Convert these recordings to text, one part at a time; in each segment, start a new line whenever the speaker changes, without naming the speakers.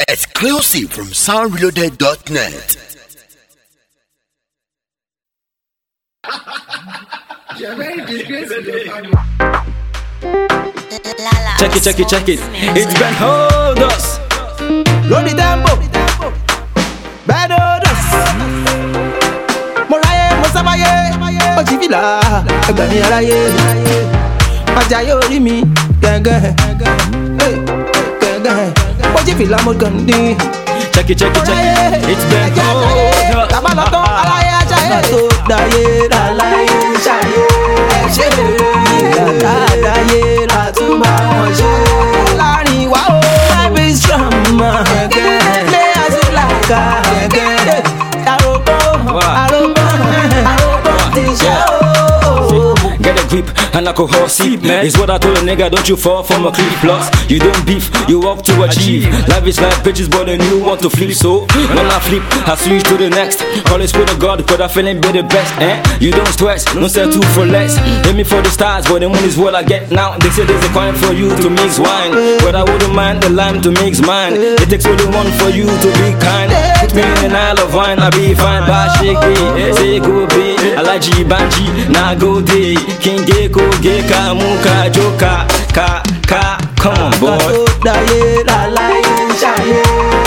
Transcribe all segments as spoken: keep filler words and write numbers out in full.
Exclusive from sound reloaded dot net.
Check it, check it, check it. It's Ben Hold Us.
Load the tempo. Ben Hold Us. Moraye, Mosabaye, Ojivila, Ebami Alaye. Ajaye ori mi, genge. Hey, genge. Ojivila mo gandi.
Check it, check it, check it. It's Ben Hold Us.
Tabaloto Alaye Ajaye. To daye, alaye, shaye. Daye, la tumba, moje. Lari wa o, life is drama. Play as you like, genge. Aroko, aroko, aroko, t-shirt.
Get a grip and alcohol sip, man. It's what I told a nigga, don't you fall from a cliff. Plus, you don't beef, you walk to achieve. Life is like bitches, but then you want to flip. So, when I flip, I switch to the next. Always pray to God, but I feeling be the best, eh? You don't stress, no settle for less. Hit me for the stars, but the moon is what I get now. They say there's a coin for you to mix wine, but I wouldn't mind the lime to mix mine. It takes only one for you to be kind. Put me in an Isle of wine, I'll be fine. But shake it, say go be. I like G Banji, now go day. King Gecko, Geka, Muka, Joka, Ka, Ka, come on, boy.
Daye, la laye, shaye,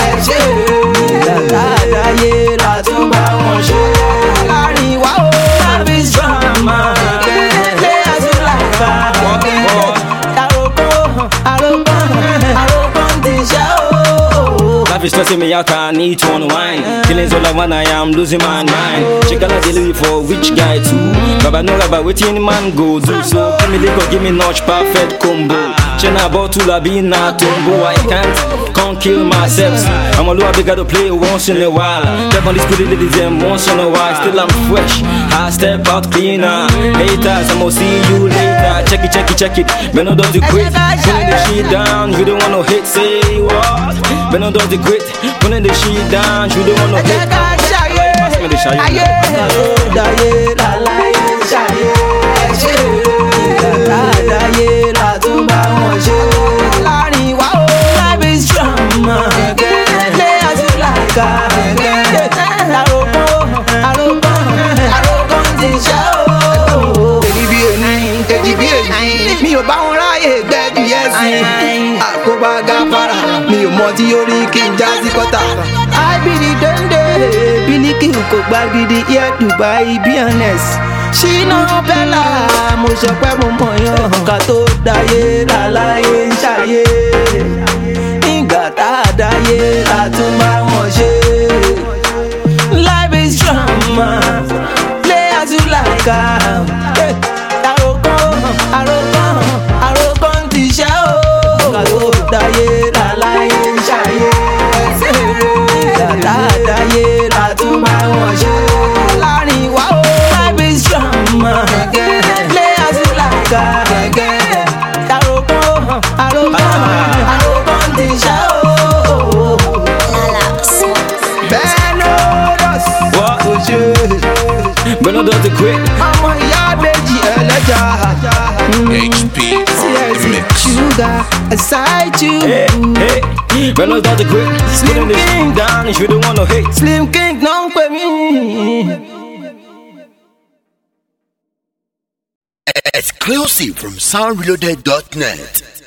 daye, la tumba, moje. Lari wa o, life is drama. Play as you like, aroko, aroko, aroko, t-shirt.
Life is stressing me out, I need to unwind. Feelings all I want, I am losing my mind. She gonna deliver for which guy too? Baba know about what any man go do. So give me liquor, give me notch, perfect combo. Chena bottle, I be na tumbo. I can't, can't kill myself. I'm a low, I gotta play once in a while. Step on these good ladies and once in a while. Still I'm fresh, I step out cleaner. Haters, I'm gonna see you later. Check it, check it, check it. Beno does the great. Pulling the shit down, you don't wanna hit, say what? Beno does the great. Pulling the shit down, you don't wanna hit. Pass me the shy.
Daye, la laye, shaye, daye, la tumba, moje. Lari wa o, life is drama. Play as you like, aroko, aroko, aroko, t-shirt. Èmi bí ẹni, èjì bí èjì. Mi ò bá wọn ráyè gbẹ́jú yẹ́sìn. Àkóbá gáfárà, mi ò mọ tí orí kí n já sí kọ́tà. Àìbìrì dòńdè, bílíkì kò gbàgìdì yẹ Dubai, be honest. Ṣínà Bella, mo sọ pé mo mọ̀ yàn. Ká tó dáyé, láláyé ń ṣàyé. Nígbà tá a dáyé, la tún bá wọn ṣe. Life is drama, play as you like. Àròkọ, àròkọ, àròkọ ń tiṣẹ́ o. Ká tó dáyé, láláyé ń ṣàyé. Nígbà tá a dáyé, la tún bá wọn ṣe. Láàrin wa o, life is drama. Play as you like. Àròkọ, àròkọ, àròkọ ń tiṣẹ́ o. Ben Hold Us.
What?
Oje.
Beno does the great.
Ọmọ ìyá méjì ẹlẹ́jà.
H P
Seriously, sugar aside you.
Hey, hey, Beno does the great. Pulling the shit down, if you don't wanna hate.
Slim King náà ń pè mí.
exclusive from sound reloaded dot net.